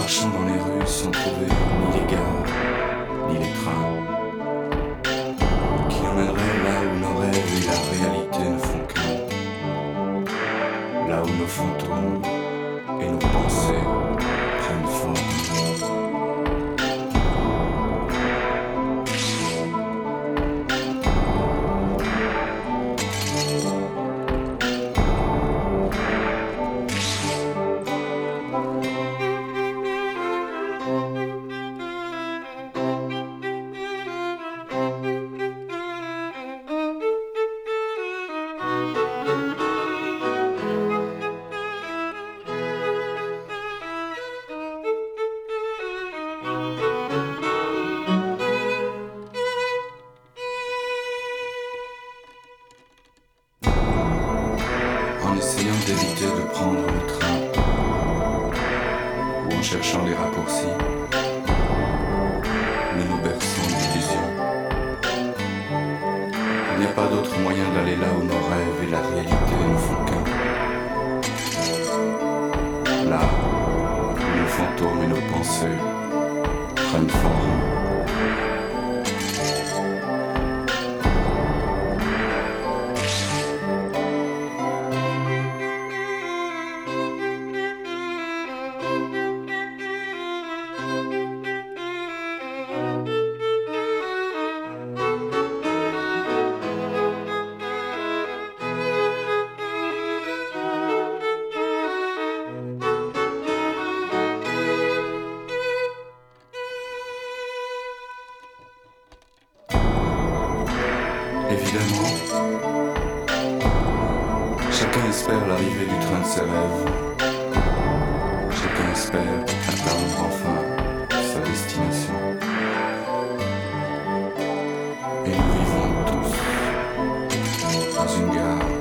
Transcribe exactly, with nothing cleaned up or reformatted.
Marchant dans les rues sans trouver ni les gares, ni les trains qui emmèneraient là où nos rêves et la réalité ne font qu'un, là où nos fantômes et nos pensées prennent forme. En essayant d'éviter de prendre le train ou en cherchant les raccourcis, nous nous berçons d'illusions. Il n'y a pas d'autre moyen d'aller là où nos rêves et la réalité ne font qu'un. Là où nos fantômes et nos pensées prennent forme. Évidemment, chacun espère l'arrivée du train de ses rêves. Chacun espère atteindre enfin sa destination. Et nous vivons tous dans une gare